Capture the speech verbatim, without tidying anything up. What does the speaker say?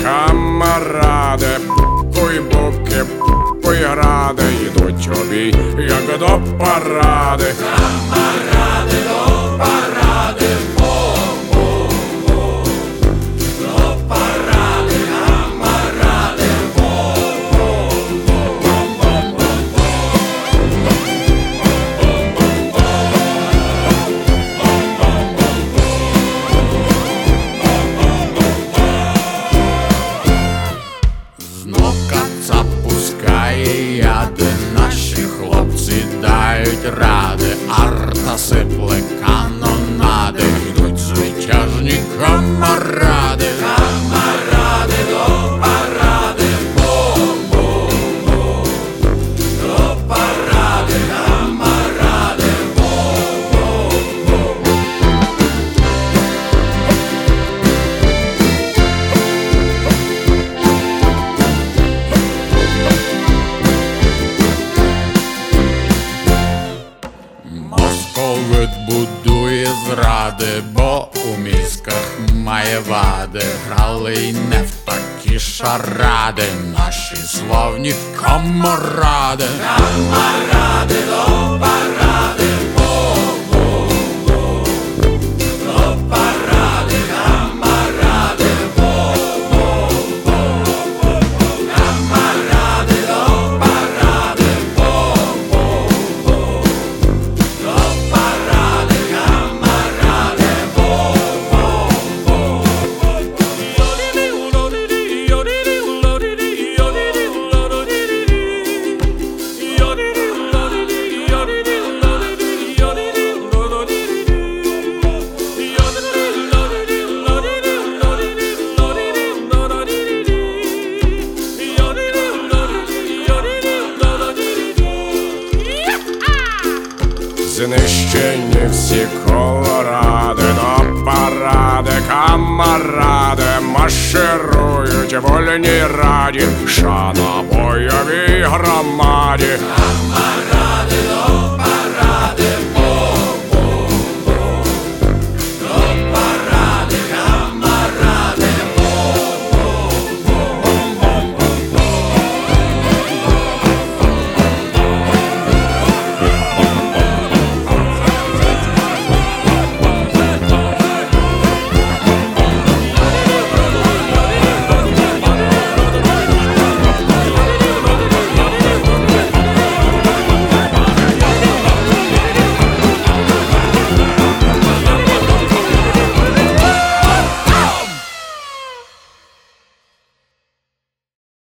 камаради, буки-буки, пойгради, йдуть у бій, як до паради. Камаради, до паради, бом-бом-бом. До паради, камаради, Знов кацап пускає яди, наші хлопці дають ради, арта сипле канонади, йдуть звитяжні камаради. камаради, до паради, бом-бом-бом. До паради, камаради, бом-бом-бом. Московит будує зради, бо у мізках має вади. Грали й не в такі шаради, наші славні камаради. Камаради, до паради, бом-бом-бом. До паради, камаради, бом-бом-бом. Камаради, до паради, бом-бом-бом. До паради, камаради, Знищені всі колоради, до паради, камаради, марширують вольні раді, шана бойовій громаді. камаради, до